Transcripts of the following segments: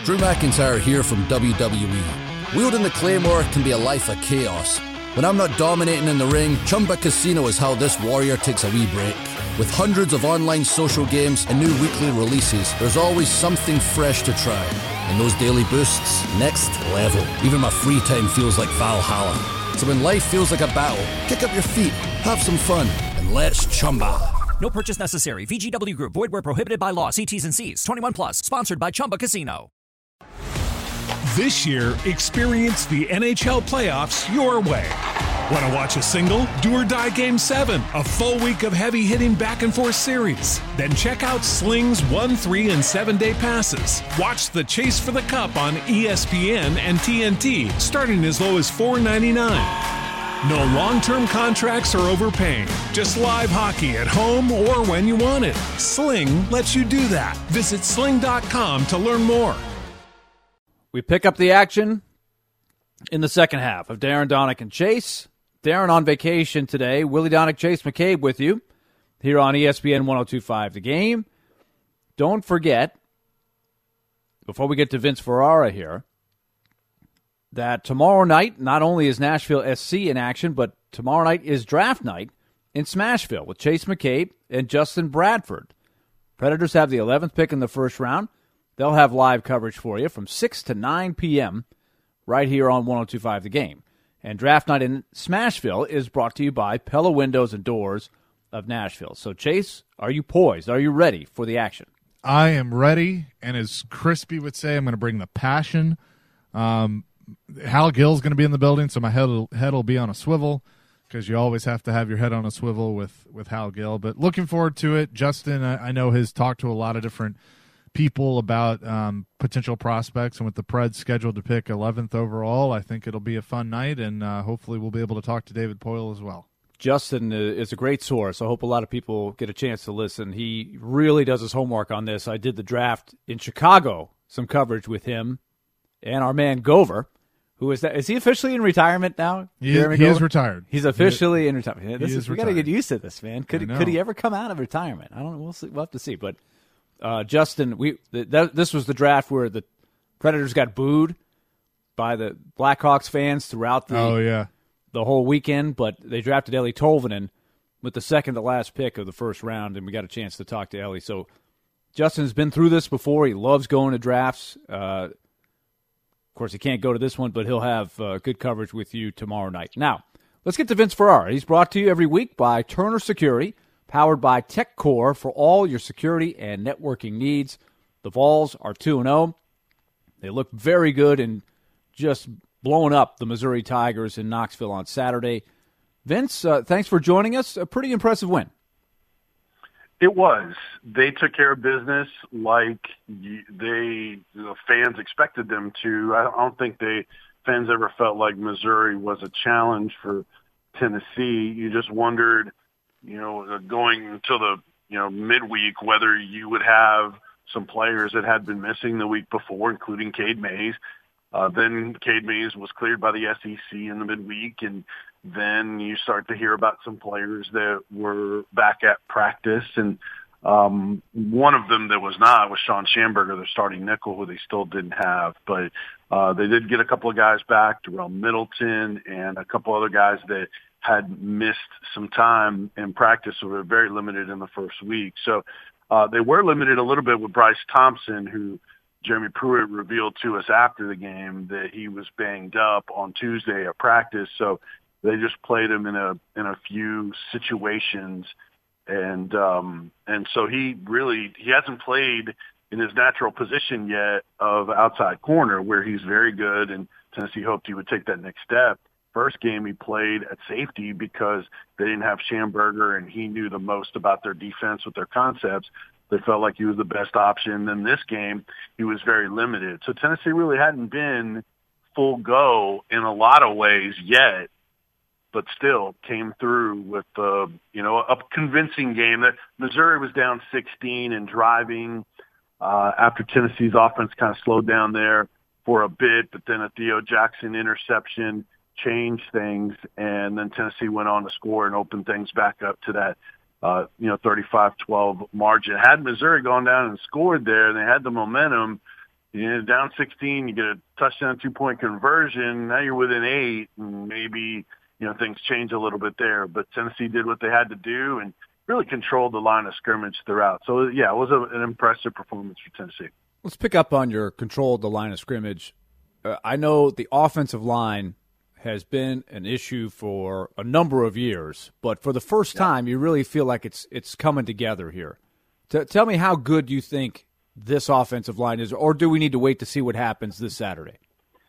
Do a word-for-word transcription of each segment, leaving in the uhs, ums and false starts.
Drew McIntyre here from W W E. Wielding the Claymore can be a life of chaos. When I'm not dominating in the ring, Chumba Casino is how this warrior takes a wee break. With hundreds of online social games and new weekly releases, there's always something fresh to try. And those daily boosts, next level. Even my free time feels like Valhalla. So when life feels like a battle, kick up your feet, have some fun, and let's Chumba. No purchase necessary. V G W Group. Void where prohibited by law. See T's and C's. twenty-one plus. Sponsored by Chumba Casino. This year, experience the N H L playoffs your way. Want to watch a single? Do or die Game seven, a full week of heavy-hitting back-and-forth series. Then check out Sling's one, three, and seven-day passes. Watch the Chase for the Cup on E S P N and T N T, starting as low as four ninety-nine. No long-term contracts or overpaying. Just live hockey at home or when you want it. Sling lets you do that. Visit sling dot com to learn more. We pick up the action in the second half of Darren Donick and Chase. Darren on vacation today. Willie Donick, Chase McCabe with you here on E S P N one oh two point five The Game. Don't forget, before we get to Vince Ferrara here, that tomorrow night, not only is Nashville S C in action, but tomorrow night is draft night in Smashville with Chase McCabe and Justin Bradford. Predators have the eleventh pick in the first round. They'll have live coverage for you from six to nine p.m. right here on one oh two point five The Game. And draft night in Smashville is brought to you by Pella Windows and Doors of Nashville. So, Chase, are you poised? Are you ready for the action? I am ready, and as Crispy would say, I'm going to bring the passion. Um, Hal Gill's going to be in the building, so my head will, head will be on a swivel because you always have to have your head on a swivel with, with Hal Gill. But looking forward to it. Justin, I, I know, has talked to a lot of different people about um, potential prospects, and with the Preds scheduled to pick eleventh overall, I think it'll be a fun night, and uh, hopefully we'll be able to talk to David Poile as well. Justin is a great source. I hope a lot of people get a chance to listen. He really does his homework on this. I did the draft in Chicago, some coverage with him, and our man Gover, who is that? Is he officially in retirement now? He, is, he is retired. He's officially he, in retirement. This he is, is we got to get used to this, man. Could could he ever come out of retirement? I don't know. We'll see. We'll have to see, but. Uh, Justin, we th- this was the draft where the Predators got booed by the Blackhawks fans throughout the oh, yeah. the whole weekend, but they drafted Ellie Tolvanen with the second to last pick of the first round, and we got a chance to talk to Ellie. So Justin's been through this before. He loves going to drafts. Uh, of course, he can't go to this one, but he'll have uh, good coverage with you tomorrow night. Now, let's get to Vince Ferrara. He's brought to you every week by Turner Security, powered by TechCore for all your security and networking needs. The Vols are two and oh. They look very good and just blowing up the Missouri Tigers in Knoxville on Saturday. Vince, uh, thanks for joining us. A pretty impressive win. It was. They took care of business like they the fans expected them to. I don't think they fans ever felt like Missouri was a challenge for Tennessee. You just wondered, you know, going until the, you know, midweek, whether you would have some players that had been missing the week before, including Cade Mays. Uh, then Cade Mays was cleared by the S E C in the midweek, and then you start to hear about some players that were back at practice, and um, one of them that was not was Sean Schamberger, their starting nickel, who they still didn't have. But uh, they did get a couple of guys back, Darrell Middleton and a couple other guys that had missed some time in practice, so were very limited in the first week. So uh, they were limited a little bit with Bryce Thompson, who Jeremy Pruitt revealed to us after the game that he was banged up on Tuesday at practice. So they just played him in a in a few situations, and um, and so he really he hasn't played in his natural position yet of outside corner, where he's very good, and Tennessee hoped he would take that next step. First game he played at safety because they didn't have Schamberger, and he knew the most about their defense with their concepts. They felt like he was the best option. Then this game, he was very limited. So Tennessee really hadn't been full go in a lot of ways yet, but still came through with uh, you know a convincing game. That Missouri was down sixteen and driving uh, after Tennessee's offense kind of slowed down there for a bit, but then a Theo Jackson interception changed things, and then Tennessee went on to score and open things back up to that, uh, you know, thirty-five twelve margin. Had Missouri gone down and scored there, and they had the momentum, You know, down sixteen, you get a touchdown, two-point conversion. Now you're within eight, and maybe you know things change a little bit there. But Tennessee did what they had to do and really controlled the line of scrimmage throughout. So, yeah, it was a, an impressive performance for Tennessee. Let's pick up on your controlled the line of scrimmage. Uh, I know the offensive line has been an issue for a number of years, but for the first yeah. time, you really feel like it's it's coming together here. T- tell me how good you think this offensive line is, or do we need to wait to see what happens this Saturday?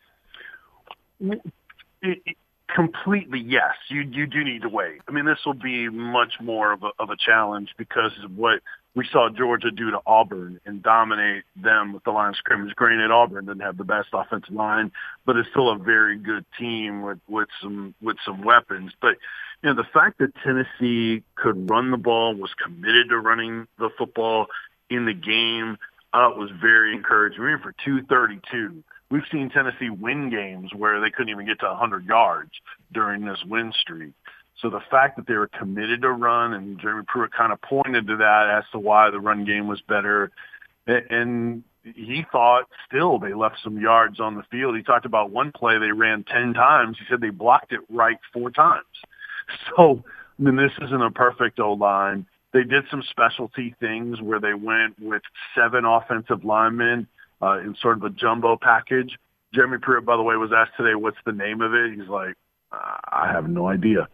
It, it, completely, yes. You you do need to wait. I mean, this will be much more of a, of a challenge because of what we saw Georgia do to Auburn and dominate them with the line of scrimmage. Granted, Auburn didn't have the best offensive line, but it's still a very good team with, with some with some weapons. But you know, the fact that Tennessee could run the ball, was committed to running the football in the game, I thought was very encouraging. We were for two thirty-two. We've seen Tennessee win games where they couldn't even get to one hundred yards during this win streak. So the fact that they were committed to run, and Jeremy Pruitt kind of pointed to that as to why the run game was better. And he thought still they left some yards on the field. He talked about one play they ran ten times. He said they blocked it right four times. So, I mean, this isn't a perfect O-line. They did some specialty things where they went with seven offensive linemen uh, in sort of a jumbo package. Jeremy Pruitt, by the way, was asked today, what's the name of it? He's like, I have no idea.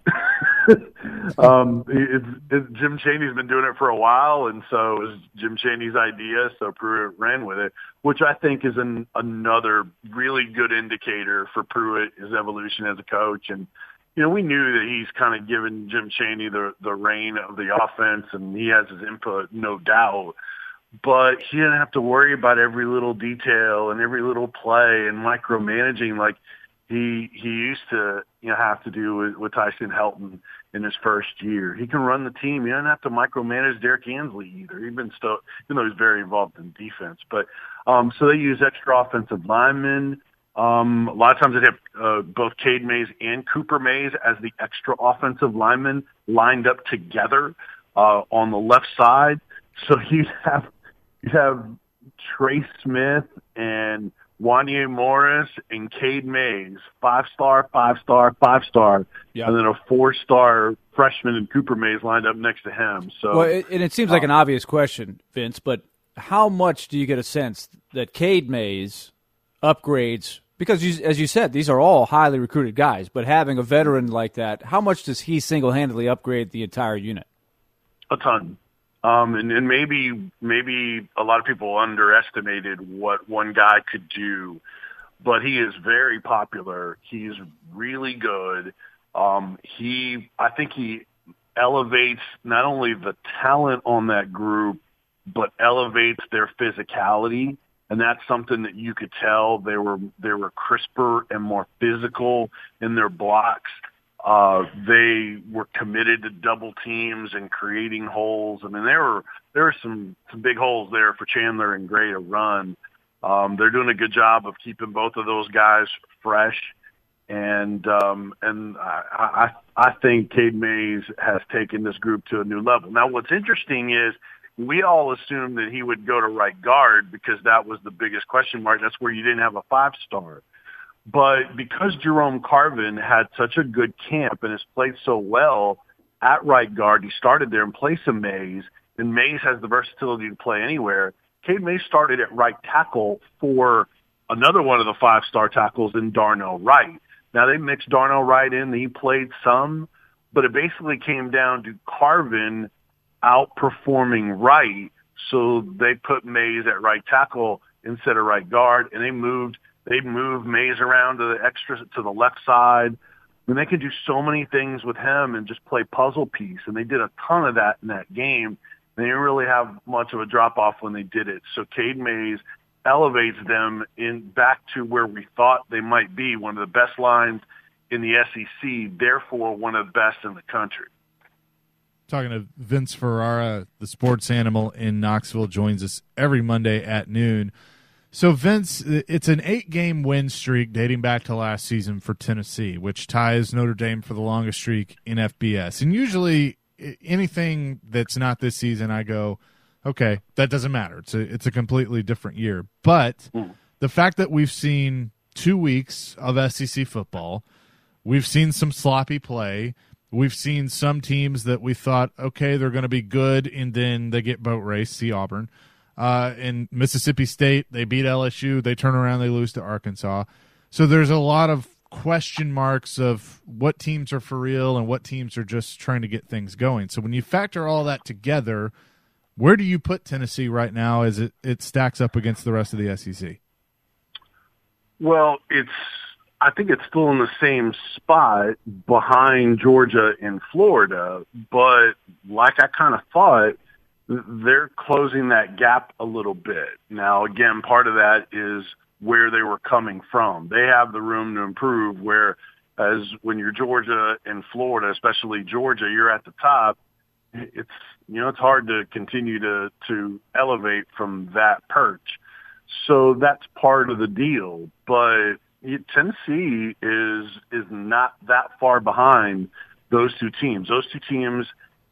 um, it's, it's, Jim Chaney's been doing it for a while, and so it was Jim Chaney's idea, so Pruitt ran with it, which I think is an, another really good indicator for Pruitt, his evolution as a coach. And you know, we knew that he's kind of given Jim Chaney the, the reign of the offense, and he has his input, no doubt. But he didn't have to worry about every little detail and every little play and micromanaging like he he used to you know have to do with, with Tyson Helton in his first year. He can run the team. He doesn't have to micromanage Derrick Ansley either. He's been still, even though he's very involved in defense. But um, so they use extra offensive linemen. Um, a lot of times they have uh, both Cade Mays and Cooper Mays as the extra offensive linemen lined up together uh, on the left side. So you'd have you have Trey Smith and Wanya Morris and Cade Mays, five-star, five-star, five-star, yep. and then a four-star freshman and Cooper Mays lined up next to him. So, well, it, and it seems like um, an obvious question, Vince, but how much do you get a sense that Cade Mays upgrades? Because, you, as you said, these are all highly recruited guys, but having a veteran like that, how much does he single-handedly upgrade the entire unit? A ton. Um, and, and maybe maybe a lot of people underestimated what one guy could do, but he is very popular. He's really good. Um, he, I think he elevates not only the talent on that group, but elevates their physicality. And that's something that you could tell. They were they were crisper and more physical in their blocks. Uh, they were committed to double teams and creating holes. I mean, there were there were some, some big holes there for Chandler and Gray to run. Um, they're doing a good job of keeping both of those guys fresh. And um, and I, I I think Cade Mays has taken this group to a new level. Now, what's interesting is we all assumed that he would go to right guard because that was the biggest question mark. That's where you didn't have a five-star. But because Jerome Carvin had such a good camp and has played so well at right guard, he started there in place of Mays, and Mays has the versatility to play anywhere. Cade Mays started at right tackle for another one of the five-star tackles in Darnell Wright. Now, they mixed Darnell Wright in. He played some, but it basically came down to Carvin outperforming Wright, so they put Mays at right tackle instead of right guard, and they moved they moved Mays around to the extra to the left side. I mean, they could do so many things with him and just play puzzle piece, and they did a ton of that in that game. They didn't really have much of a drop-off when they did it. So Cade Mays elevates them in back to where we thought they might be, one of the best lines in the S E C, therefore one of the best in the country. Talking to Vince Ferrara, the sports animal in Knoxville, joins us every Monday at noon. So, Vince, it's an eight-game win streak dating back to last season for Tennessee, which ties Notre Dame for the longest streak in F B S. And usually anything that's not this season, I go, Okay, that doesn't matter. It's a it's a completely different year. But mm. the fact that we've seen two weeks of S E C football, we've seen some sloppy play. We've seen some teams that we thought, okay, they're going to be good, and then they get boat race. See Auburn. Uh, in Mississippi State, they beat L S U. They turn around, they lose to Arkansas. So there's a lot of question marks of what teams are for real and what teams are just trying to get things going. So when you factor all that together, where do you put Tennessee right now as it, it stacks up against the rest of the S E C? Well, it's I think it's still in the same spot behind Georgia and Florida, but like I kind of thought, they're closing that gap a little bit. Now, again, part of that is where they were coming from. They have the room to improve, whereas when you're Georgia and Florida, especially Georgia, you're at the top. It's, you know, it's hard to continue to, to elevate from that perch. So that's part of the deal. But Tennessee is, is not that far behind those two teams. Those two teams,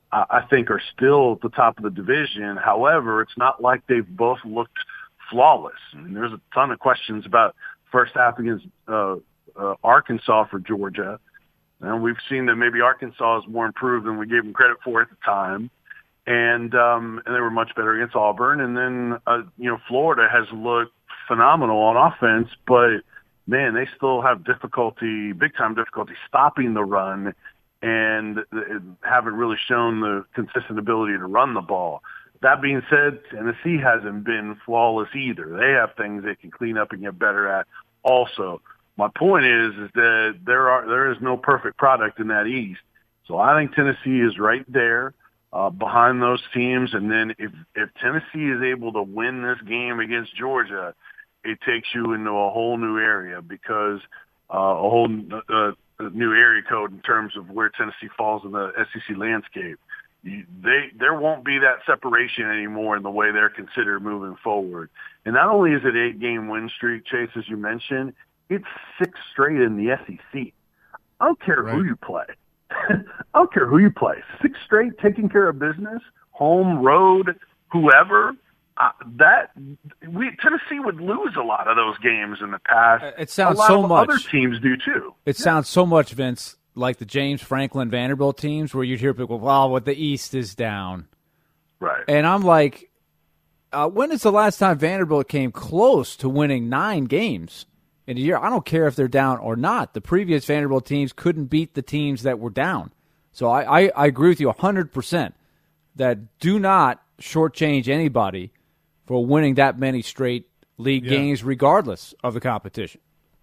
I think, are still at the top of the division. However, it's not like they've both looked flawless. I mean, there's a ton of questions about first half against uh, uh, Arkansas for Georgia. And we've seen that maybe Arkansas is more improved than we gave them credit for at the time. And, um, and they were much better against Auburn. And then, uh, you know, Florida has looked phenomenal on offense, but, man, they still have difficulty, big-time difficulty, stopping the run and haven't really shown the consistent ability to run the ball. That being said, Tennessee hasn't been flawless either. They have things they can clean up and get better at also. My point is, is that there are there is no perfect product in that East. So I think Tennessee is right there uh, behind those teams. And then if, if Tennessee is able to win this game against Georgia, it takes you into a whole new area because uh, a whole uh, new area code in terms of where Tennessee falls in the S E C landscape. You, they there won't be that separation anymore in the way they're considered moving forward. And not only is it eight game win streak, Chase, as you mentioned, it's six straight in the S E C. I don't care right. who you play. I don't care who you play. Six straight taking care of business, home, road, whoever. Uh, that we Tennessee would lose a lot of those games in the past. It sounds a lot so of much. Other teams do too. It yeah. sounds so much, Vince, like the James Franklin Vanderbilt teams, where you'd hear people, "Wow, what the East is down." Right. And I'm like, uh, when is the last time Vanderbilt came close to winning nine games in a year? I don't care if they're down or not. The previous Vanderbilt teams couldn't beat the teams that were down. So I, I, I agree with you one hundred percent that do not shortchange anybody for winning that many straight league yeah. games regardless of the competition.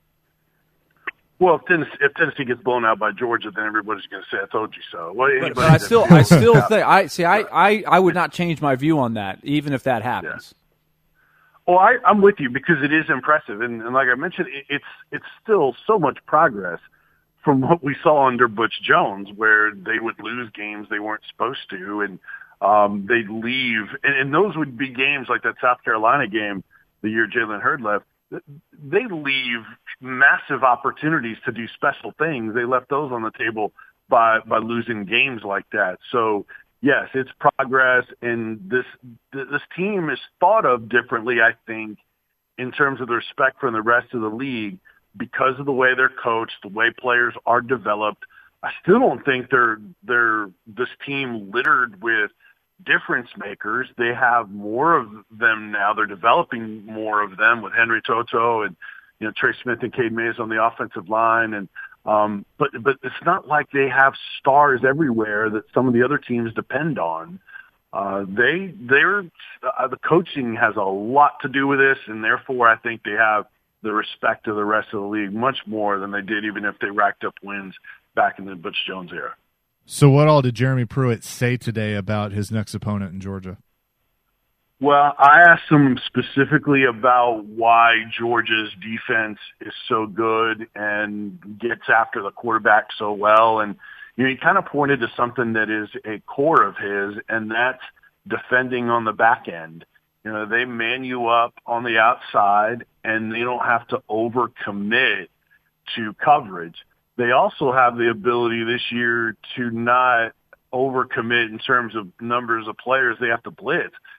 Well, if Tennessee, if Tennessee gets blown out by Georgia, then everybody's going to say, "I told you so." Well, but, but I still, I still think, I see, I, I, I would not change my view on that, even if that happens. Yeah. Well, I, I'm with you because it is impressive, and, and like I mentioned, it, it's it's still so much progress from what we saw under Butch Jones, where they would lose games they weren't supposed to, and um, they'd leave, and, and those would be games like that South Carolina game the year Jalen Hurd left. They leave massive opportunities to do special things. They left those on the table by by losing games like that. So, yes, it's progress, and this this team is thought of differently, I think, in terms of the respect from the rest of the league because of the way they're coached, the way players are developed. I still don't think they're they're this team littered with difference makers. They have more of them now. They're developing more of them with Henry Toto and, you know, Trey Smith and Cade Mays on the offensive line. And, um, but, but it's not like they have stars everywhere that some of the other teams depend on. Uh, they, they're, uh, the coaching has a lot to do with this. And therefore I think they have the respect of the rest of the league much more than they did, even if they racked up wins back in the Butch Jones era. So what all did Jeremy Pruitt say today about his next opponent in Georgia? Well, I asked him specifically about why Georgia's defense is so good and gets after the quarterback so well. And, you know, he kind of pointed to something that is a core of his, and that's defending on the back end. You know, they man you up on the outside, and they don't have to overcommit to coverage. They also have the ability this year to not overcommit in terms of numbers of players they have to blitz.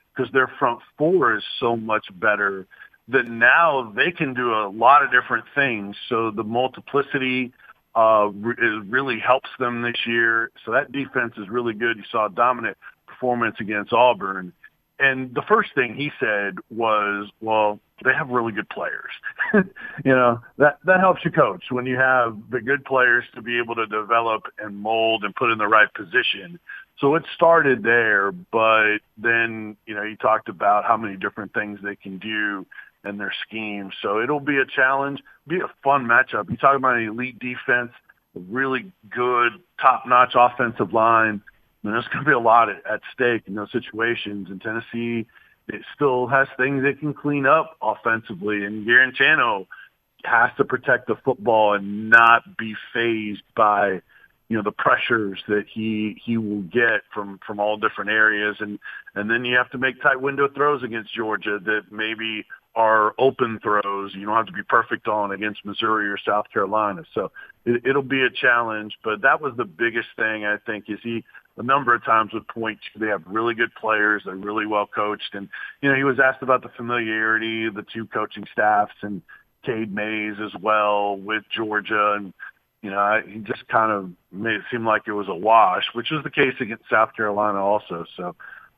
because their front four is so much better that now they can do a lot of different things. So the multiplicity uh, re- really helps them this year. So that defense is really good. You saw a dominant performance against Auburn. And the first thing he said was, well, they have really good players. you know, that, that helps you coach when you have the good players to be able to develop and mold and put in the right position. So it started there, but then, you know, he talked about how many different things they can do in their scheme. So it'll be a challenge, be a fun matchup. You talk about an elite defense, a really good, top-notch offensive line. And there's going to be a lot at, at stake in those situations. And Tennessee, it still has things it can clean up offensively. And Guarantano has to protect the football and not be fazed by, you know, the pressures that he he will get from, from all different areas. And, and then you have to make tight window throws against Georgia that maybe are open throws. You don't have to be perfect on against Missouri or South Carolina. So it, it'll be a challenge. But that was the biggest thing, I think, is he a number of times would point to they have really good players. They're really well coached. And, you know, he was asked about the familiarity of the two coaching staffs and Cade Mays as well with Georgia. And, you know, I, he just kind of made it seem like it was a wash, which was the case against South Carolina also. So,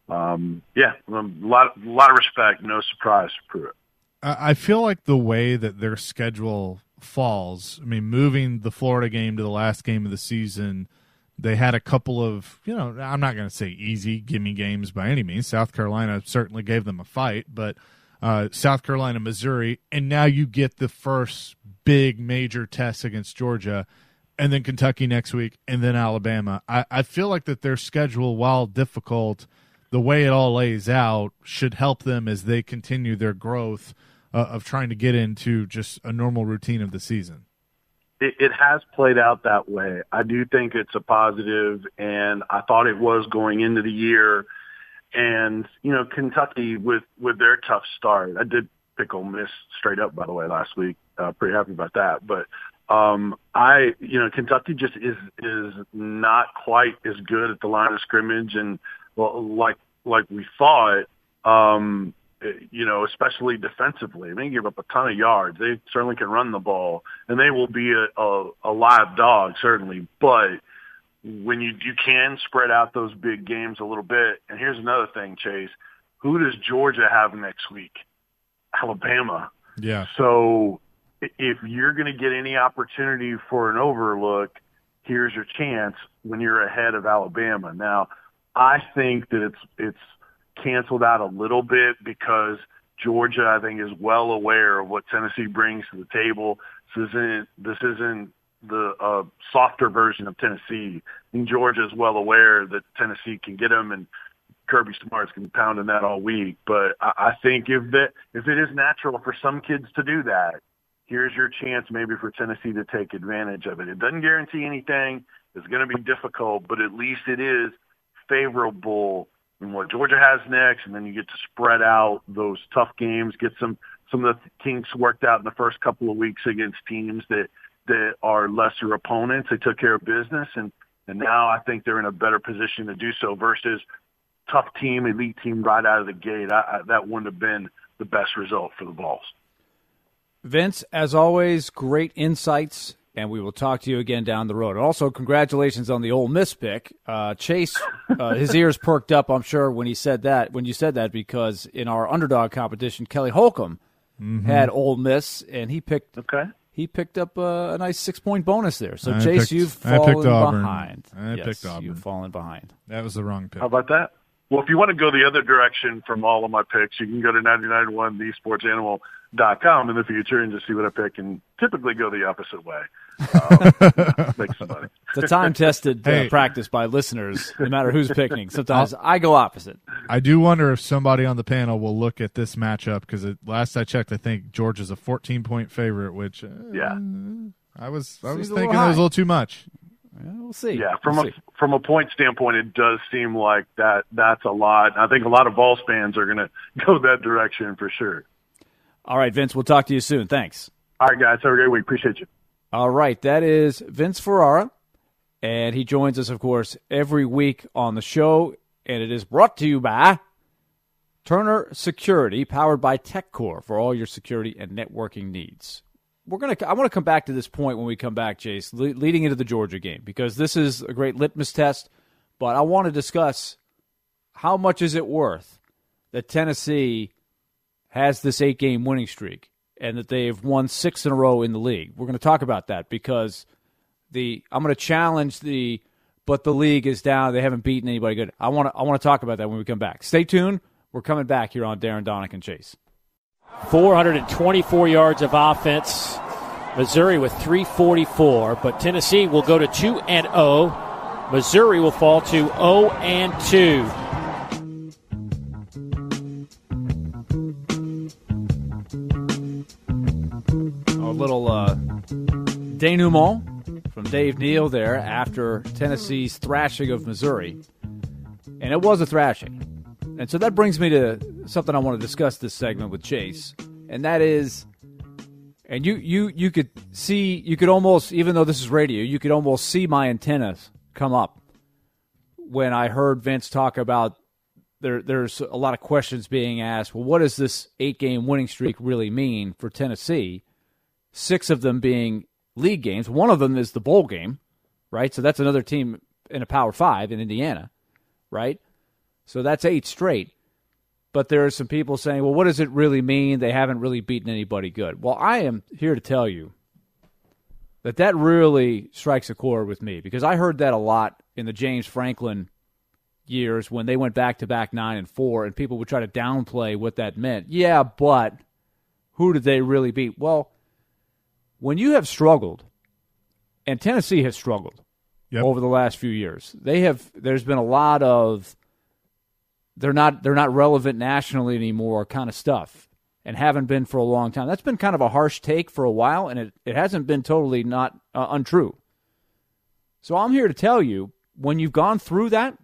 um, yeah, a lot, a lot of respect, no surprise for Pruitt. I feel like the way that their schedule falls, I mean, moving the Florida game to the last game of the season, they had a couple of, you know, I'm not going to say easy gimme games by any means. South Carolina certainly gave them a fight, but uh, South Carolina, Missouri, and now you get the first big major test against Georgia, and then Kentucky next week, and then Alabama. I, I feel like that their schedule, while difficult, the way it all lays out should help them as they continue their growth uh, of trying to get into just a normal routine of the season. It, it has played out that way. I do think it's a positive, and I thought it was going into the year. And, you know, Kentucky with, with their tough start, I did pick Ole Miss straight up, by the way, last week. Uh, pretty happy about that. But um, I, you know, Kentucky just is is not quite as good at the line of scrimmage, and well, like like we thought. Um, you know, especially defensively. They give up a ton of yards. They certainly can run the ball, and they will be a, a, a live dog, certainly. But when you you can spread out those big games a little bit. And here's another thing, Chase. Who does Georgia have next week? Alabama. Yeah. So if you're going to get any opportunity for an overlook, here's your chance when you're ahead of Alabama. Now, I think that it's it's canceled out a little bit because Georgia, I think, is well aware of what Tennessee brings to the table. This isn't this isn't the uh, softer version of Tennessee. I think Georgia is well aware that Tennessee can get them, and Kirby Smart's going to be pounding that all week. But I, I think if that if it is natural for some kids to do that, here's your chance maybe for Tennessee to take advantage of it. It doesn't guarantee anything. It's going to be difficult, but at least it is favorable in what Georgia has next, and then you get to spread out those tough games, get some some of the kinks worked out in the first couple of weeks against teams that that are lesser opponents. They took care of business, and, and now I think they're in a better position to do so versus tough team, elite team right out of the gate. I, I, that wouldn't have been the best result for the Vols. Vince, as always, great insights, and we will talk to you again down the road. Also, congratulations on the Ole Miss pick. Uh, Chase, uh, his ears perked up, I'm sure, when he said that. When you said that, because in our underdog competition, Kelly Holcomb mm-hmm. had Ole Miss, and he picked. Okay. He picked up a, a nice six-point bonus there. So, I Chase, picked, you've fallen behind. I yes, picked Auburn. You've fallen behind. That was the wrong pick. How about that? Well, if you want to go the other direction from all of my picks, you can go to ninety-nine one the sports animal dot com in the future and just see what I pick, and typically go the opposite way. Um, make some money. It's a time-tested uh, hey. practice by listeners, no matter who's picking. Sometimes I go opposite. I do wonder if somebody on the panel will look at this matchup, because last I checked, I think Georgia's a fourteen-point favorite, which uh, yeah. I was I was Seems thinking it was a little too much. Yeah, we'll see. Yeah, from we'll a see. from a point standpoint, it does seem like that that's a lot. I think a lot of Vols fans are going to go that direction for sure. All right, Vince, we'll talk to you soon. Thanks. All right, guys. Have a great week. Appreciate you. All right, that is Vince Ferrara, and he joins us, of course, every week on the show, and it is brought to you by Turner Security, powered by TechCore for all your security and networking needs. We're gonna. I want to come back to this point when we come back, Jace, le- leading into the Georgia game, because this is a great litmus test. But I want to discuss how much is it worth that Tennessee has this eight-game winning streak and that they've won six in a row in the league. We're going to talk about that because the I'm going to challenge the. But the league is down. They haven't beaten anybody good. I want to. I want to talk about that when we come back. Stay tuned. We're coming back here on Darren Donick and Chase. four hundred twenty-four yards of offense. Missouri with three forty-four, but Tennessee will go to two and oh. Missouri will fall to oh and two. A little uh, denouement from Dave Neal there after Tennessee's thrashing of Missouri. And it was a thrashing. And so that brings me to something I want to discuss this segment with Chase. And that is, and you, you, you could see, you could almost, even though this is radio, you could almost see my antennas come up when I heard Vince talk about there. There's a lot of questions being asked. Well, what does this eight-game winning streak really mean for Tennessee? Six of them being league games. One of them is the bowl game, right? So that's another team in a Power Five in Indiana, right? So that's eight straight. But there are some people saying, well, what does it really mean? They haven't really beaten anybody good. Well, I am here to tell you that that really strikes a chord with me, because I heard that a lot in the James Franklin years when they went back-to-back nine and four, and people would try to downplay what that meant. Yeah, but who did they really beat? Well, when you have struggled, and Tennessee has struggled yep. over the last few years, they have. There's been a lot of they're not they're not relevant nationally anymore kind of stuff, and haven't been for a long time. That's been kind of a harsh take for a while, and it, it hasn't been totally not uh, untrue. So I'm here to tell you, when you've gone through that,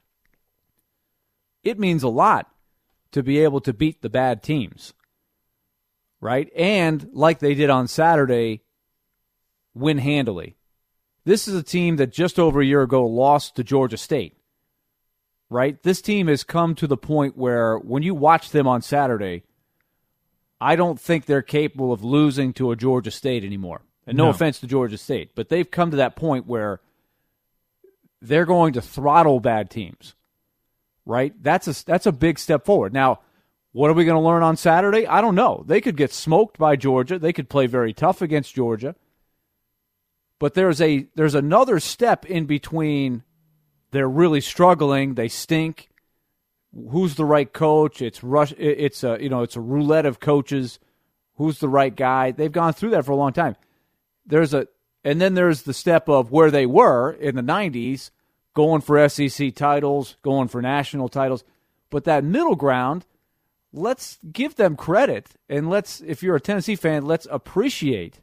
it means a lot to be able to beat the bad teams, right? And like they did on Saturday, win handily. This is a team that just over a year ago lost to Georgia State, right? This team has come to the point where when you watch them on Saturday, I don't think they're capable of losing to a Georgia State anymore. And no, no offense to Georgia State, but they've come to that point where they're going to throttle bad teams, right? That's a, that's a big step forward. Now, what are we going to learn on Saturday? I don't know. They could get smoked by Georgia. They could play very tough against Georgia. But there's a there's another step in between. They're really struggling. They stink. Who's the right coach? It's rush. It's a you know it's a roulette of coaches. Who's the right guy? They've gone through that for a long time. There's a and then there's the step of where they were in the nineties, going for S E C titles, going for national titles. But that middle ground, let's give them credit, and let's, if you're a Tennessee fan, let's appreciate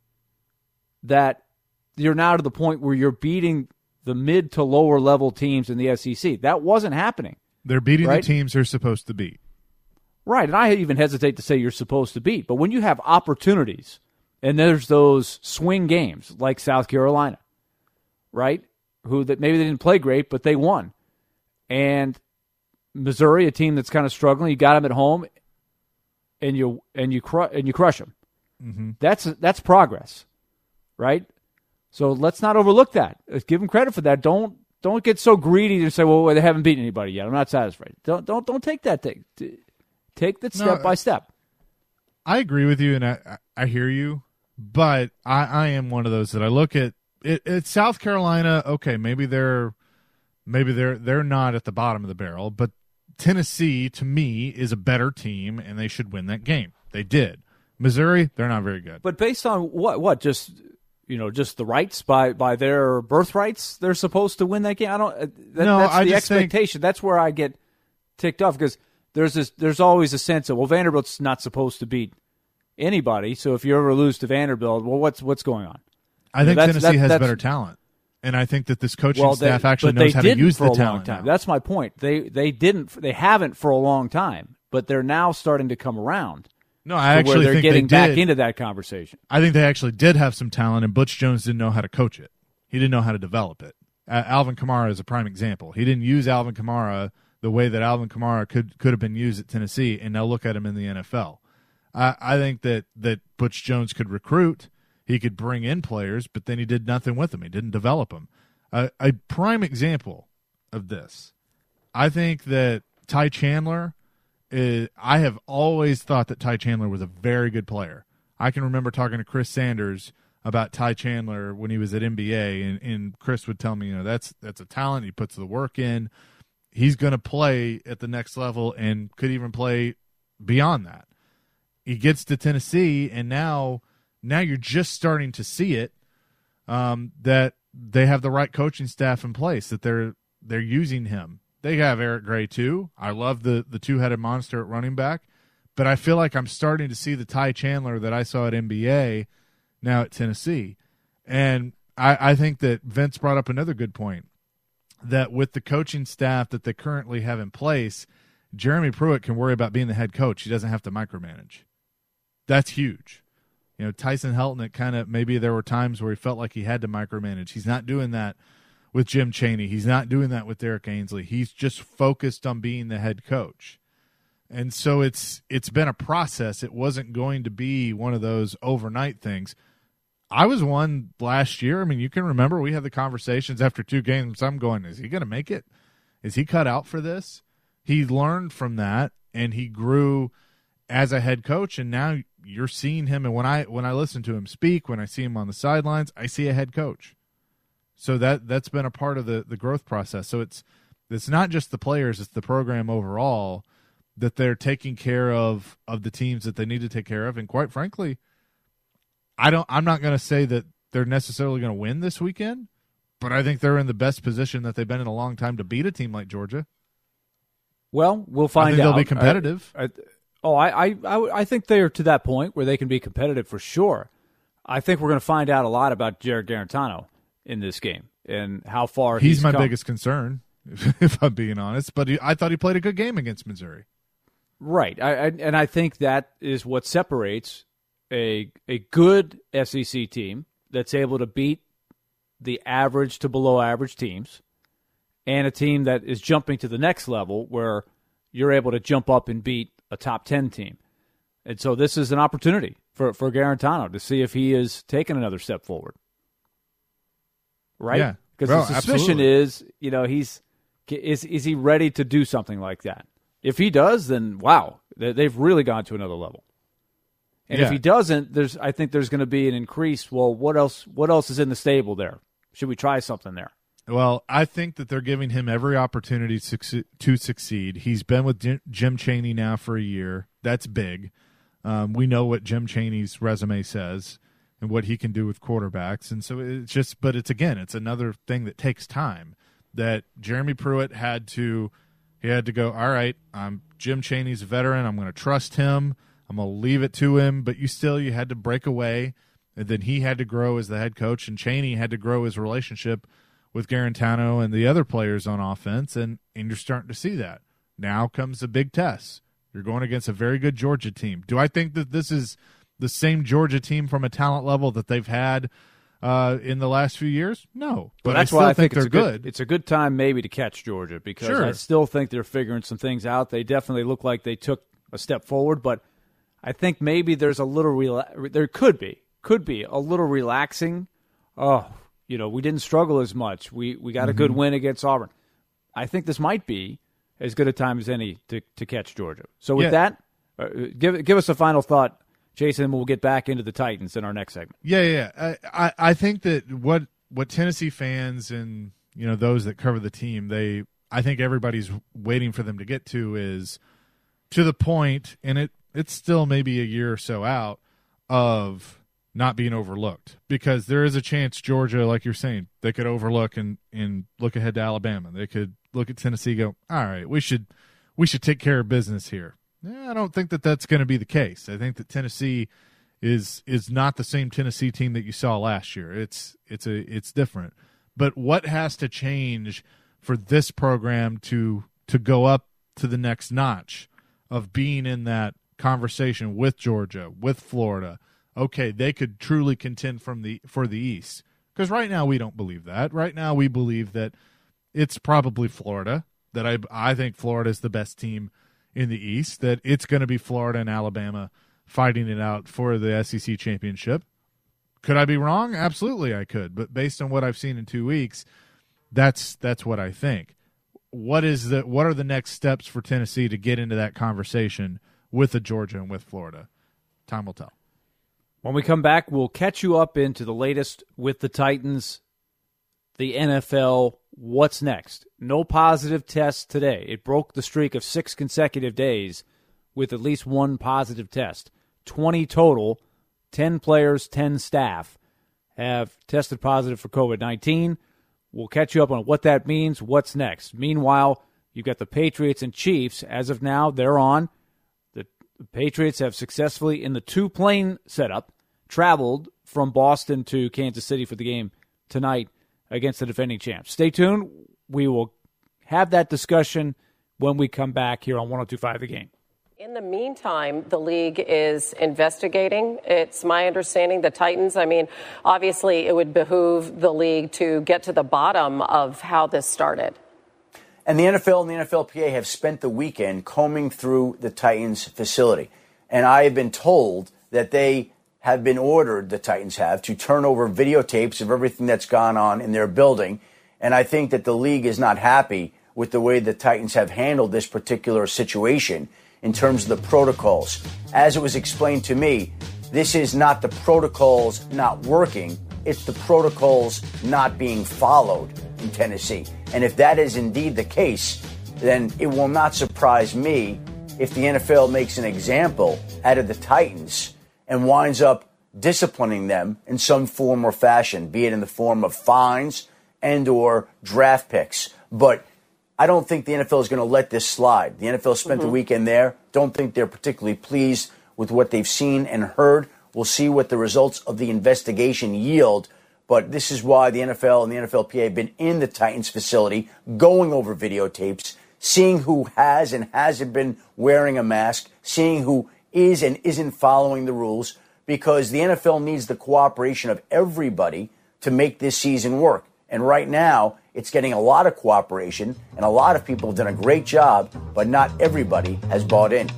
that you're now to the point where you're beating the mid to lower level teams in the S E C. That wasn't happening. They're beating right? the teams they're supposed to beat. Right, and I even hesitate to say you're supposed to beat. But when you have opportunities, and there's those swing games like South Carolina, right, who that maybe they didn't play great, but they won. And Missouri, a team that's kind of struggling, you got them at home, and you and you cru- and you crush them. Mm-hmm. That's that's progress, right? So let's not overlook that. Let's give them credit for that. Don't don't get so greedy and say, "Well, they haven't beaten anybody yet. I'm not satisfied." Don't don't don't take that thing. Take that step no, by step. I agree with you, and I I hear you, but I, I am one of those that I look at it. It's South Carolina. Okay, maybe they're maybe they're they're not at the bottom of the barrel, but Tennessee to me is a better team, and they should win that game. They did. Missouri, they're not very good. But based on what? What just. You know, just the rights by, by their birthrights, they're supposed to win that game. I don't. That, no, that's I the just expectation. Think... That's where I get ticked off because there's this. There's always a sense of well, Vanderbilt's not supposed to beat anybody. So if you ever lose to Vanderbilt, well, what's what's going on? I think know, Tennessee that, has that's, better talent, and I think that this coaching well, they, staff actually but knows they how to didn't use for the a talent. long time. Now. That's my point. They they didn't. They haven't for a long time, but they're now starting to come around. No, I actually where they're think getting they back did. into that conversation. I think they actually did have some talent, and Butch Jones didn't know how to coach it. He didn't know how to develop it. Uh, Alvin Kamara is a prime example. He didn't use Alvin Kamara the way that Alvin Kamara could could have been used at Tennessee, and now look at him in the N F L. I, I think that, that Butch Jones could recruit. He could bring in players, but then he did nothing with them. He didn't develop them. Uh, a prime example of this, I think that Ty Chandler is, I have always thought that Ty Chandler was a very good player. I can remember talking to Chris Sanders about Ty Chandler when he was at N B A, and, and Chris would tell me, you know, that's that's a talent. He puts the work in. He's going to play at the next level and could even play beyond that. He gets to Tennessee, and now now you're just starting to see it, um, that they have the right coaching staff in place, that they're they're using him. They have Eric Gray too. I love the the two-headed monster at running back, but I feel like I'm starting to see the Ty Chandler that I saw at N B A now at Tennessee. And I, I think that Vince brought up another good point, that with the coaching staff that they currently have in place, Jeremy Pruitt can worry about being the head coach. He doesn't have to micromanage. That's huge. You know, Tyson Helton, it kind of, maybe there were times where he felt like he had to micromanage. He's not doing that with Jim Chaney. He's not doing that with Derek Ainsley. He's just focused on being the head coach. And so it's it's been a process. It wasn't going to be one of those overnight things. I was one last year. I mean, you can remember we had the conversations after two games. I'm going, is he going to make it? Is he cut out for this? He learned from that, and he grew as a head coach, and now you're seeing him. And when I when I listen to him speak, when I see him on the sidelines, I see a head coach. So that that's been a part of the, the growth process. So it's it's not just the players, it's the program overall, that they're taking care of of the teams that they need to take care of. And quite frankly, I don't I'm not going to say that they're necessarily going to win this weekend, but I think they're in the best position that they've been in a long time to beat a team like Georgia. Well, we'll find I think out. They'll be competitive. I, I, oh, I, I, I, I think they're to that point where they can be competitive for sure. I think we're going to find out a lot about Jared Garantano in this game and how far he's, he's my come. biggest concern, if, if I'm being honest. But he, I thought he played a good game against Missouri. Right, I, I, and I think that is what separates a a good S E C team that's able to beat the average to below average teams, and a team that is jumping to the next level where you're able to jump up and beat a top ten team. And so this is an opportunity for, for Garantano to see if he is taking another step forward. Right? Yeah. Because Well, the suspicion absolutely. is, you know, he's is is he ready to do something like that? If he does, then wow, they- they've really gone to another level. And if Yeah. he doesn't, there's I think there's going to be an increase. Well, what else? What else is in the stable there? Should we try something there? Well, I think that they're giving him every opportunity to, to succeed. He's been with Jim, Jim Chaney now for a year. That's big. Um, we know what Jim Chaney's resume says and what he can do with quarterbacks. And so it's just, but it's again, it's another thing that takes time, that Jeremy Pruitt had to, he had to go, all right, I'm Jim Chaney's a veteran. I'm going to trust him. I'm going to leave it to him. But you still, you had to break away. And then he had to grow as the head coach, and Chaney had to grow his relationship with Garantano and the other players on offense, and, and you're starting to see that. Now comes the big test. You're going against a very good Georgia team. Do I think that this is the same Georgia team from a talent level that they've had uh, in the last few years? No. But that's I still why I think, think, it's they're a good, good. It's a good time maybe to catch Georgia because Sure. I still think they're figuring some things out. They definitely look like they took a step forward, but I think maybe there's a little rela- there could be could be a little relaxing. Oh, you know, we didn't struggle as much. We we got a good win against Auburn. I think this might be as good a time as any to, to catch Georgia. So with Yeah. that, uh, give give us a final thought, Jason, and we'll get back into the Titans in our next segment. Yeah, yeah. I, I, I think that what what Tennessee fans and you know those that cover the team, they I think everybody's waiting for them to get to is to the point, and it it's still maybe a year or so out of not being overlooked, because there is a chance Georgia, like you're saying, they could overlook and, and look ahead to Alabama. They could look at Tennessee, go, all right, we should we should take care of business here. Yeah, I don't think that that's going to be the case. I think that Tennessee is is not the same Tennessee team that you saw last year. It's it's a it's different. But what has to change for this program to to go up to the next notch of being in that conversation with Georgia, with Florida? Okay, they could truly contend from the for the East. Because right now we don't believe that. Right now we believe that it's probably Florida, that I I think Florida is the best team in the East, that it's going to be Florida and Alabama fighting it out for the S E C championship. Could I be wrong? Absolutely I could. But based on what I've seen in two weeks, that's that's what I think. What is the what are the next steps for Tennessee to get into that conversation with the Georgia and with Florida? Time will tell. When we come back, we'll catch you up into the latest with the Titans, the N F L. What's next? No positive tests today. It broke the streak of six consecutive days with at least one positive test. twenty total, ten players, ten staff have tested positive for covid nineteen. We'll catch you up on what that means, what's next. Meanwhile, you've got the Patriots and Chiefs. As of now, they're on. The Patriots have successfully, in the two-plane setup, traveled from Boston to Kansas City for the game tonight against the defending champs. Stay tuned. We will have that discussion when we come back here on one oh two point five The Game. In the meantime, the league is investigating. It's my understanding the Titans, I mean, obviously it would behoove the league to get to the bottom of how this started. And the N F L and the N F L P A have spent the weekend combing through the Titans facility. And I have been told that they have been ordered, the Titans have, to turn over videotapes of everything that's gone on in their building. And I think that the league is not happy with the way the Titans have handled this particular situation in terms of the protocols. As it was explained to me, this is not the protocols not working, it's the protocols not being followed in Tennessee. And if that is indeed the case, then it will not surprise me if the N F L makes an example out of the Titans and winds up disciplining them in some form or fashion, be it in the form of fines and or draft picks. But I don't think the N F L is going to let this slide. The N F L spent mm-hmm. the weekend there. Don't think they're particularly pleased with what they've seen and heard. We'll see what the results of the investigation yield. But this is why the N F L and the N F L P A have been in the Titans facility, going over videotapes, seeing who has and hasn't been wearing a mask, seeing who is and isn't following the rules, because the N F L needs the cooperation of everybody to make this season work. And right now, it's getting a lot of cooperation, and a lot of people have done a great job, but not everybody has bought in.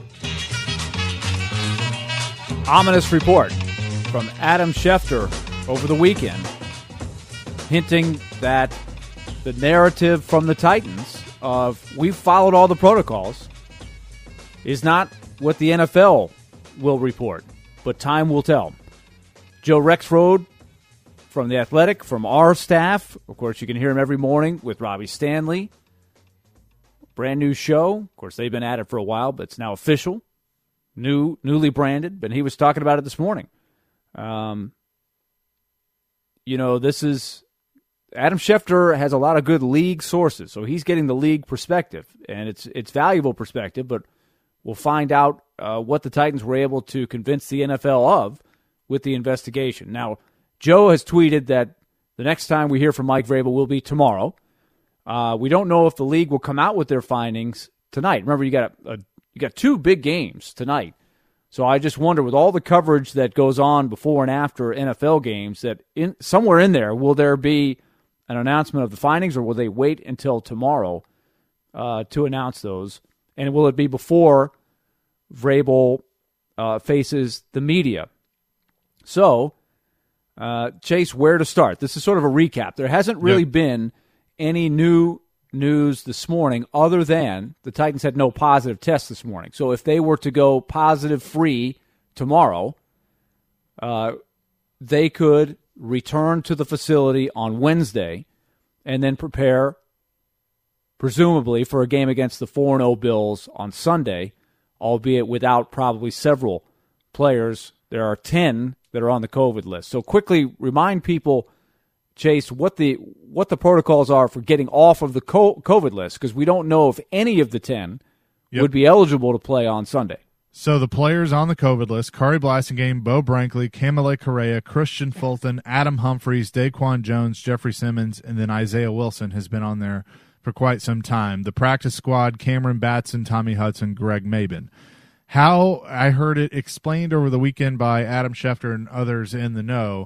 Ominous report from Adam Schefter over the weekend, hinting that the narrative from the Titans of we've followed all the protocols is not what the N F L will report, but time will tell. Joe Rexrode from The Athletic, from our staff. Of course, you can hear him every morning with Robbie Stanley. Brand new show. Of course, they've been at it for a while, but it's now official. New, newly branded, but he was talking about it this morning. Um, you know, this is Adam Schefter has a lot of good league sources, so he's getting the league perspective, and it's it's valuable perspective, but we'll find out uh, what the Titans were able to convince the N F L of with the investigation. Now, Joe has tweeted that the next time we hear from Mike Vrabel will be tomorrow. Uh, we don't know if the league will come out with their findings tonight. Remember, you got a, a, you got two big games tonight. So I just wonder, with all the coverage that goes on before and after N F L games, that in somewhere in there, will there be an announcement of the findings, or will they wait until tomorrow uh, to announce those? And will it be before Vrabel uh, faces the media? So, Uh, Chase, where to start? This is sort of a recap. There hasn't really yep. been any new news this morning other than the Titans had no positive tests this morning. So if they were to go positive-free tomorrow, uh, they could return to the facility on Wednesday and then prepare, presumably, for a game against the four and oh Bills on Sunday, albeit without probably several players. There are ten that are on the COVID list. So quickly remind people, Chase, what the what the protocols are for getting off of the COVID list, because we don't know if any of the ten yep. would be eligible to play on Sunday. So the players on the COVID list: Kari Blasingame, Bo Brankley, Kamale Correa, Christian Fulton, Adam Humphries, Daquan Jones, Jeffrey Simmons, and then Isaiah Wilson has been on there for quite some time. The practice squad: Cameron Batson, Tommy Hudson, Greg Mabin. How I heard it explained over the weekend by Adam Schefter and others in the know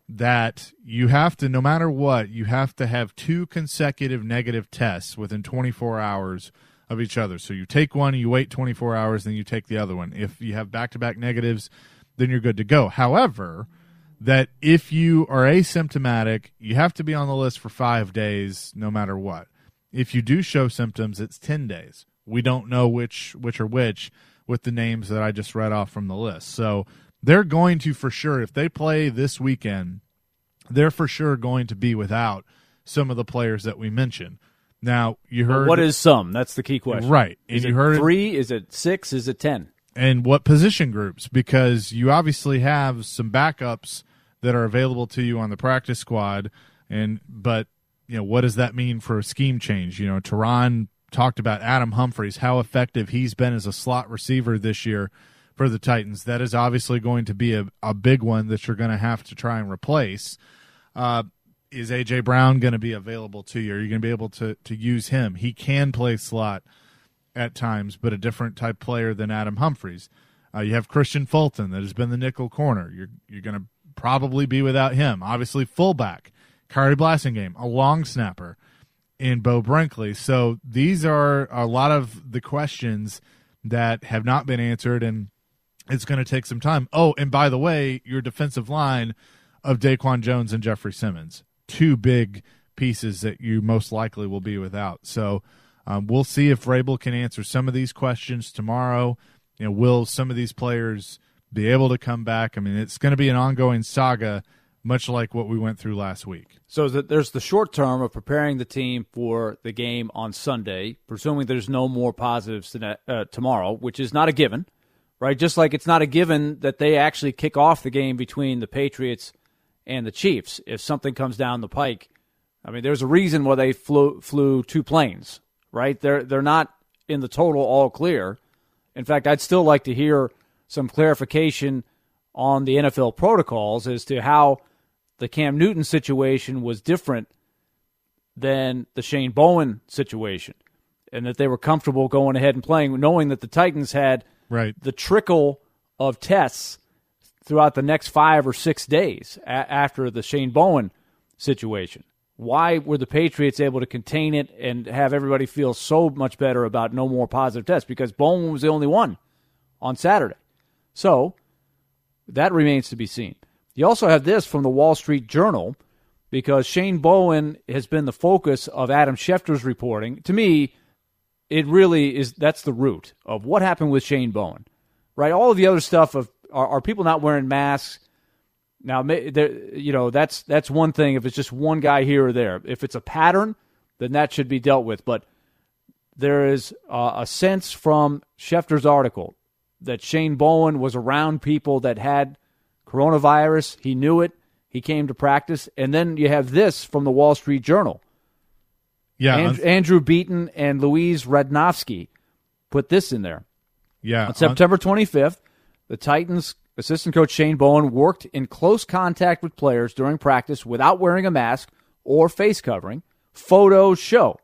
that you have to, no matter what, you have to have two consecutive negative tests within twenty-four hours of each other. So you take one, you wait twenty-four hours, then you take the other one. If you have back-to-back negatives, then you're good to go. However, that if you are asymptomatic, you have to be on the list for five days no matter what. If you do show symptoms, it's ten days. We don't know which which are which with the names that I just read off from the list. So they're going to, for sure, if they play this weekend, they're for sure going to be without some of the players that we mentioned. Now, you heard... Well, what is some? That's the key question. Right. Is and it you heard three? Is it six? Is it ten? And what position groups? Because you obviously have some backups that are available to you on the practice squad, and but you know, what does that mean for a scheme change? You know, Teron talked about Adam Humphries, how effective he's been as a slot receiver this year for the Titans. That is obviously going to be a, a big one that you're going to have to try and replace. Uh, is A J. Brown going to be available to you? Are you going to be able to, to use him? He can play slot at times, but a different type player than Adam Humphries. Uh, you have Christian Fulton that has been the nickel corner. You're, you're going to probably be without him. Obviously, fullback, Kari Blasingame, a long snapper in Bo Brinkley. So these are a lot of the questions that have not been answered, and it's going to take some time. Oh, and by the way, your defensive line of Daquan Jones and Jeffrey Simmons, two big pieces that you most likely will be without. So um, we'll see if Vrabel can answer some of these questions tomorrow. You know, will some of these players be able to come back? I mean, it's going to be an ongoing saga, much like what we went through last week. So that there's the short term of preparing the team for the game on Sunday, presuming there's no more positives to, uh, tomorrow, which is not a given, right? Just like it's not a given that they actually kick off the game between the Patriots and the Chiefs. If something comes down the pike, I mean, there's a reason why they flew flew two planes, right? They're they're not in the total all clear. In fact, I'd still like to hear some clarification on the N F L protocols as to how the Cam Newton situation was different than the Shane Bowen situation, and that they were comfortable going ahead and playing, knowing that the Titans had right. the trickle of tests throughout the next five or six days a- after the Shane Bowen situation. Why were the Patriots able to contain it and have everybody feel so much better about no more positive tests? Because Bowen was the only one on Saturday. So that remains to be seen. You also have this from the Wall Street Journal, because Shane Bowen has been the focus of Adam Schefter's reporting. To me, it really is, that's the root of what happened with Shane Bowen, right? All of the other stuff of are, are people not wearing masks? Now, you know, that's that's one thing if it's just one guy here or there. If it's a pattern, then that should be dealt with. But there is uh, a sense from Schefter's article that Shane Bowen was around people that had coronavirus. He knew it. He came to practice. And then you have this from the Wall Street Journal. Yeah, And- Andrew Beaton and Louise Radnofsky put this in there. Yeah. On September twenty-fifth, the Titans assistant coach Shane Bowen worked in close contact with players during practice without wearing a mask or face covering. Photos show.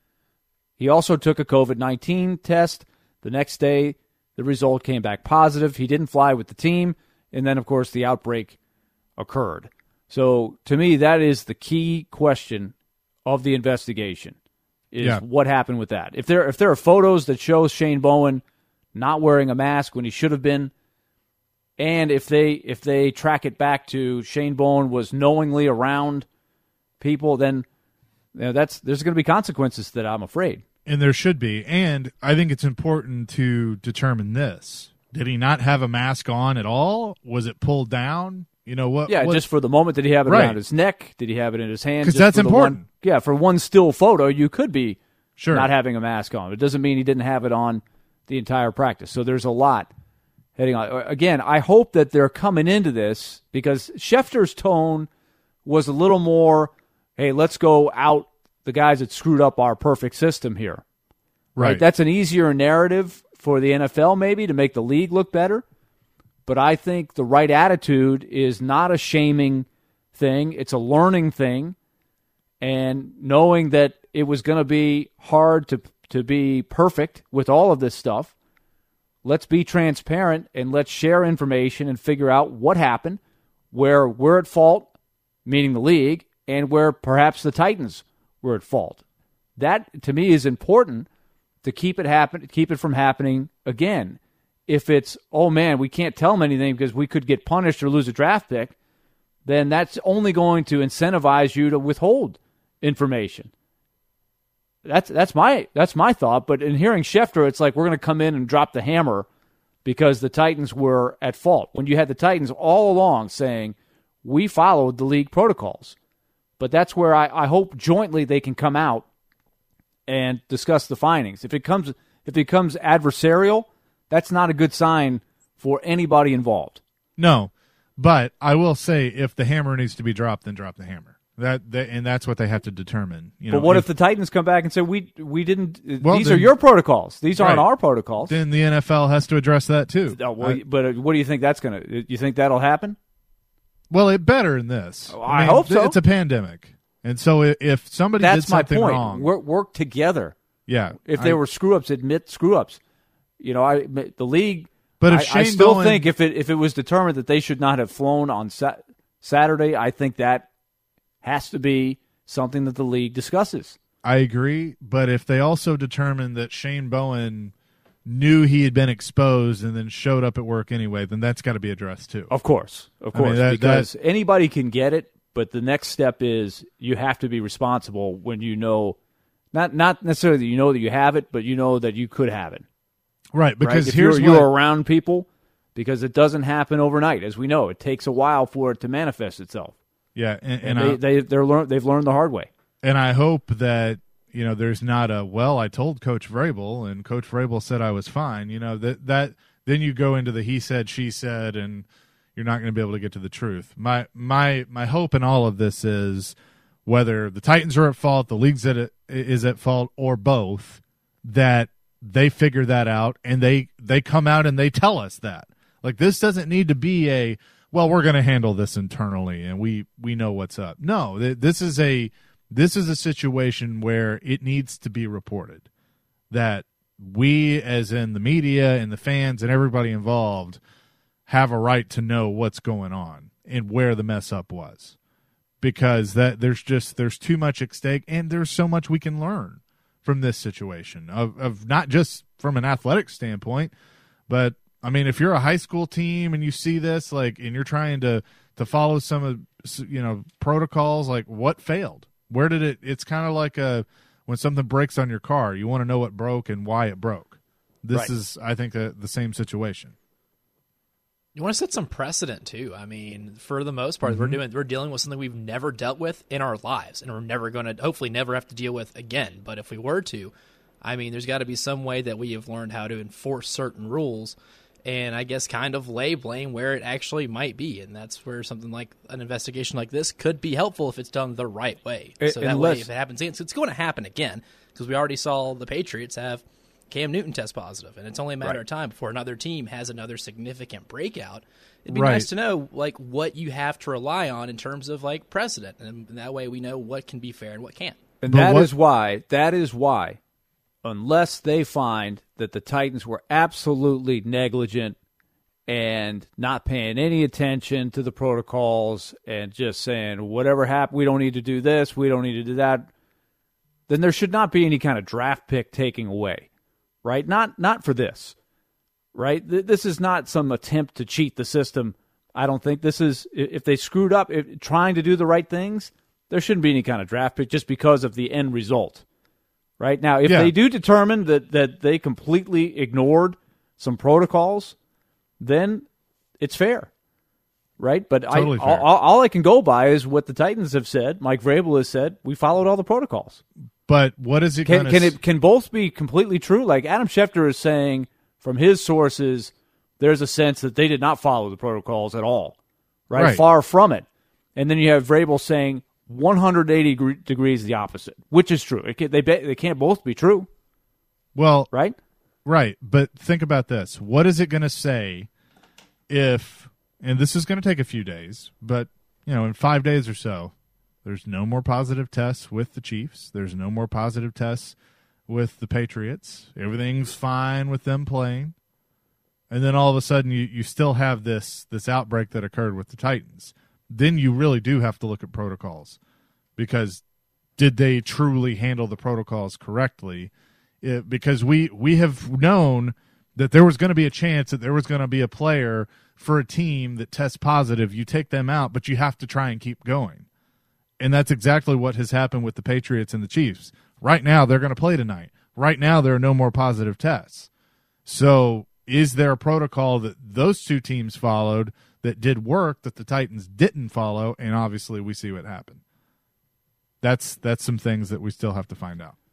He also took a COVID nineteen test. The next day, the result came back positive. He didn't fly with the team. And then, of course, the outbreak occurred. So, to me, that is the key question of the investigation, is Yeah. what happened with that. If there if there are photos that show Shane Bowen not wearing a mask when he should have been, and if they if they track it back to Shane Bowen was knowingly around people, then you know, that's there's going to be consequences to that, I'm afraid. And there should be. And I think it's important to determine this. Did he not have a mask on at all? Was it pulled down? You know what? Yeah, what, just for the moment. Did he have it Right. around his neck? Did he have it in his hand? 'Cause Just that's for the important. One, yeah, for one still photo, you could be Sure. not having a mask on. It doesn't mean he didn't have it on the entire practice. So there's a lot heading on. Again, I hope that they're coming into this because Schefter's tone was a little more, hey, let's go out the guys that screwed up our perfect system here. Right. That's an easier narrative for the N F L maybe to make the league look better. But I think the right attitude is not a shaming thing. It's a learning thing. And knowing that it was going to be hard to to be perfect with all of this stuff, let's be transparent and let's share information and figure out what happened, where we're at fault, meaning the league, and where perhaps the Titans were at fault. That, to me, is important to keep it happen, keep it from happening again. If it's, oh, man, we can't tell them anything because we could get punished or lose a draft pick, then that's only going to incentivize you to withhold information. That's that's my that's my thought. But in hearing Schefter, it's like we're going to come in and drop the hammer because the Titans were at fault. When you had the Titans all along saying, we followed the league protocols. But that's where I, I hope jointly they can come out and discuss the findings. If it comes if it becomes adversarial, that's not a good sign for anybody involved. No, but I will say if the hammer needs to be dropped, then drop the hammer. That, that and that's what they have to determine. You know, but what if, if the Titans come back and say we we didn't? Well, these then, are your protocols. These aren't right. our protocols. Then the N F L has to address that too. Oh, well, I, but what do you think that's going to? You think that'll happen? Well, it better than this. Oh, I, I mean, hope so. It's a pandemic, and so if, if somebody that's did something my point. wrong, work, work together. Yeah. If I, there were screw ups, admit screw ups. You know, I the league. But if I, Shane I still Bowen, think if it if it was determined that they should not have flown on sa- Saturday, I think that has to be something that the league discusses. I agree, but if they also determine that Shane Bowen knew he had been exposed and then showed up at work anyway, then that's got to be addressed too. Of course, of course, I mean, that, because that, anybody can get it, but the next step is you have to be responsible when you know, not not necessarily that you know that you have it, but you know that you could have it. Right, because right? If here's you're, what, you're around people, because it doesn't happen overnight, as we know. It takes a while for it to manifest itself. Yeah, and, and, and they, I, they they're learn they've learned the hard way. And I hope that, you know, there's not a, well, I told Coach Vrabel, and Coach Vrabel said I was fine. You know, that that then you go into the he said, she said, and you're not going to be able to get to the truth. My my my hope in all of this is whether the Titans are at fault, the league's at, is at fault, or both, that they figure that out and they they come out and they tell us that. Like, this doesn't need to be a, well, we're going to handle this internally and we we know what's up. No, th- this is a this is a situation where it needs to be reported that we, as in the media and the fans and everybody involved, have a right to know what's going on and where the mess up was, because that there's just there's too much at stake and there's so much we can learn from this situation of of not just from an athletic standpoint, but I mean, if you're a high school team and you see this, like, and you're trying to to follow some of, you know, protocols, like, what failed? Where did it? It's kind of like a when something breaks on your car, you want to know what broke and why it broke. This right. is, I think, a, the same situation. You want to set some precedent too. I mean, for the most part, mm-hmm. we're doing we're dealing with something we've never dealt with in our lives, and we're never going to, hopefully, never have to deal with again. But if we were to, I mean, there's got to be some way that we have learned how to enforce certain rules, and I guess kind of lay blame where it actually might be, and that's where something like an investigation like this could be helpful if it's done the right way. It, so that way, if it happens again, so it's going to happen again, because we already saw the Patriots have Cam Newton test positive, and it's only a matter right. of time before another team has another significant breakout. It'd be right. nice to know, like, what you have to rely on in terms of, like, precedent, and that way we know what can be fair and what can't. And but that what, is why, that is why, unless they find that the Titans were absolutely negligent and not paying any attention to the protocols and just saying, whatever happened, we don't need to do this, we don't need to do that, then there should not be any kind of draft pick taking away, right? Not not for this, right? This is not some attempt to cheat the system. I don't think this is, if they screwed up if, trying to do the right things, there shouldn't be any kind of draft pick just because of the end result, right? Now, if yeah. they do determine that, that they completely ignored some protocols, then it's fair, right? But totally I, fair. all, all I can go by is what the Titans have said. Mike Vrabel has said, we followed all the protocols. But what is it can, going can to... it Can both be completely true? Like Adam Schefter is saying, from his sources, there's a sense that they did not follow the protocols at all, right? right. Far from it. And then you have Vrabel saying one hundred eighty degrees the opposite, which is true. It can, they, they can't both be true. Well, right? Right, but think about this. What is it going to say if, and this is going to take a few days, but, you know, in five days or so, there's no more positive tests with the Chiefs. There's no more positive tests with the Patriots. Everything's fine with them playing. And then all of a sudden you, you still have this this outbreak that occurred with the Titans. then you really do have to look at protocols, because did they truly handle the protocols correctly? It, because we, we have known that there was going to be a chance that there was going to be a player for a team that tests positive. You take them out, but you have to try and keep going. And that's exactly what has happened with the Patriots and the Chiefs. Right now, they're going to play tonight. Right now, there are no more positive tests. So is there a protocol that those two teams followed that did work that the Titans didn't follow? And obviously, we see what happened. That's that's some things that we still have to find out.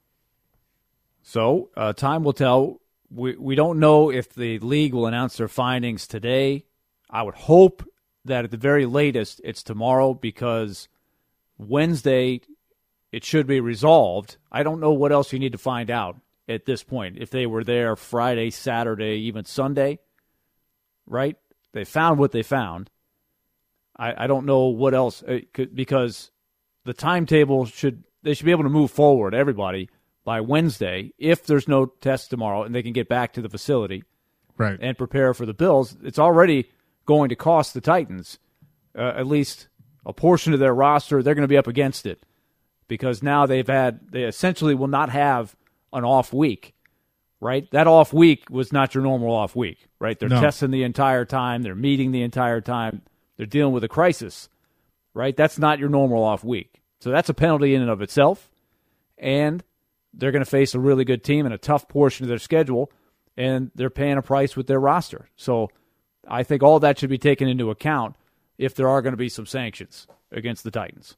So uh, time will tell. We we don't know if the league will announce their findings today. I would hope that at the very latest it's tomorrow, because Wednesday it should be resolved. I don't know what else you need to find out at this point. If they were there Friday, Saturday, even Sunday, right? They found what they found. I, I don't know what else, could, because the timetable should, they should be able to move forward, everybody, by Wednesday, if there's no test tomorrow and they can get back to the facility, right, and prepare for the Bills. It's already going to cost the Titans uh, at least a portion of their roster. They're going to be up against it, because now they've had, they essentially will not have an off week, right? That off week was not your normal off week, right? They're no. testing the entire time. They're meeting the entire time. They're dealing with a crisis, right? That's not your normal off week. So that's a penalty in and of itself. And they're going to face a really good team in a tough portion of their schedule, and they're paying a price with their roster. So I think all that should be taken into account if there are going to be some sanctions against the Titans.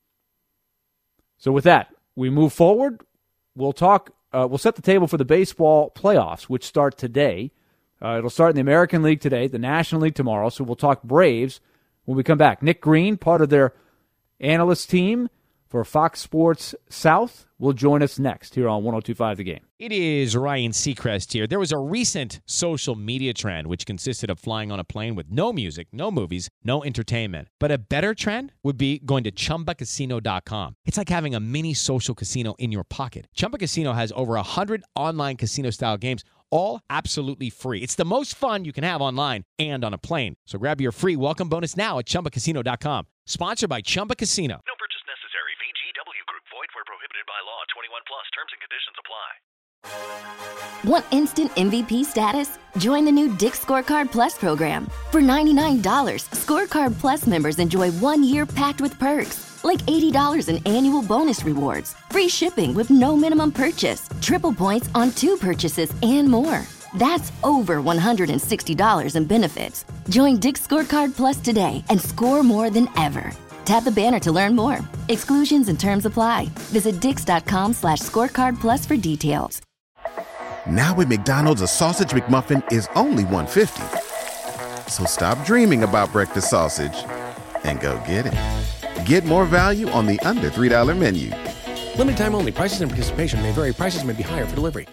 So with that, we move forward. We'll talk. Uh, we'll set the table for the baseball playoffs, which start today. Uh, it'll start in the American League today, the National League tomorrow. So we'll talk Braves when we come back. Nick Green, part of their analyst team for Fox Sports South, will join us next here on one oh two point five The Game. It is Ryan Seacrest here. There was a recent social media trend which consisted of flying on a plane with no music, no movies, no entertainment. But a better trend would be going to Chumba Casino dot com. It's like having a mini social casino in your pocket. Chumba Casino has over one hundred online casino-style games, all absolutely free. It's the most fun you can have online and on a plane. So grab your free welcome bonus now at Chumba Casino dot com. Sponsored by Chumba Casino. No purchase necessary. V G W Group. Void where prohibited by law. twenty-one plus. Terms and conditions apply. Want instant M V P status? Join the new Dick's Scorecard Plus program. For ninety-nine dollars, Scorecard Plus members enjoy one year packed with perks, like eighty dollars in annual bonus rewards, free shipping with no minimum purchase, triple points on two purchases, and more. That's over one hundred sixty dollars in benefits. Join Dick's Scorecard Plus today and score more than ever. Tap the banner to learn more. Exclusions and terms apply. Visit dix.com slash scorecard plus for details. Now at McDonald's, a Sausage McMuffin is only one dollar fifty. So stop dreaming about breakfast sausage and go get it. Get more value on the under three dollar menu. Limited time only. Prices and participation may vary. Prices may be higher for delivery.